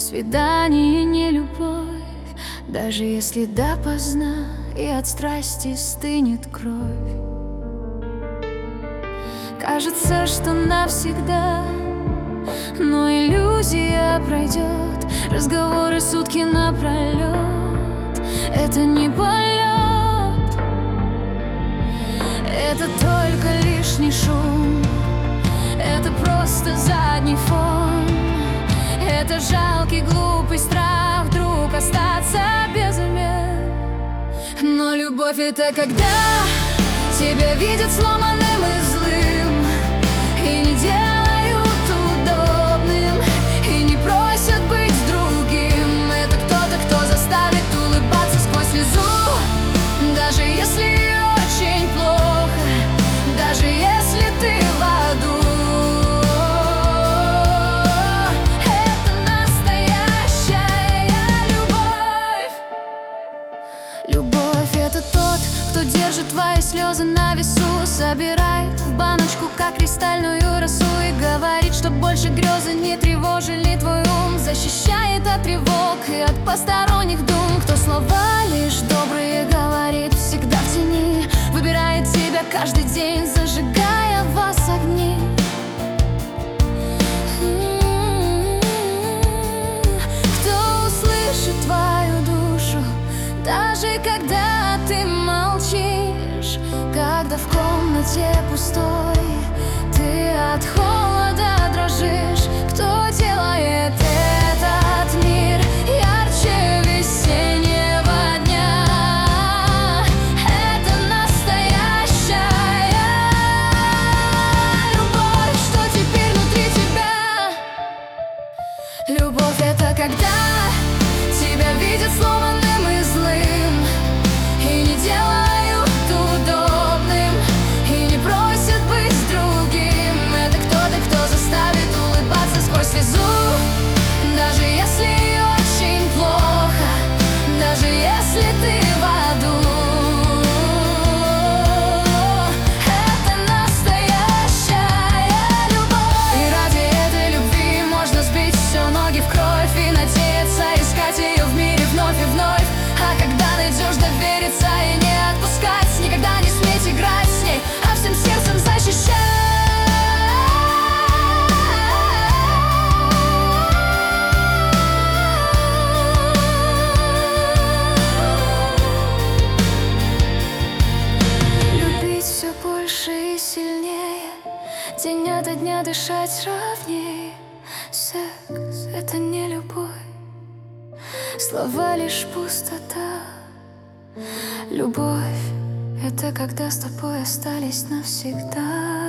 Свидание не любовь, даже если допоздна и от страсти стынет кровь. Кажется, что навсегда, но иллюзия пройдет. Разговоры сутки напролет, это не полет, это только лишний шум, это просто задний фон. Это жалкий глупый страх вдруг остаться без имен. Но любовь — это когда тебя видят сломанным и злым, и не делают удобным, и не просят быть с другим. Это кто-то, кто заставит улыбаться сквозь слезу, даже если очень плохо, даже если ты в аду. Любовь — это тот, кто держит твои слезы на весу, собирает в баночку, как кристальную росу, и говорит, что больше грезы не тревожили твой ум, защищает от тревог и от посторонних дум. Кто слова лишь добрые говорит, всегда в тени, выбирает тебя каждый день, зажигая в вас огни. Кто услышит твою душу, даже когда ты молчишь, когда в комнате пустой ты от холода дрожишь. Кто делает этот мир ярче весеннего дня? Это настоящая любовь, что теперь внутри тебя. Любовь — это когда тебя видят сломанным и злым, и не делают удобным, и не просят быть с другим. Это кто-то, кто заставит улыбаться сквозь слезу, даже если очень плохо, даже если ты в аду. Это настоящая любовь. И ради этой любви можно сбить все ноги в кровь и надеяться искать ее в мире вновь и вновь. А когда найдешь, довериться и не отпускать, никогда не сметь играть с ней, а всем сердцем защищать. Любить все больше и сильнее, день ото дня дышать ровнее. Секс — это не любовь, слова лишь пустота. Любовь — это когда с тобой остались навсегда.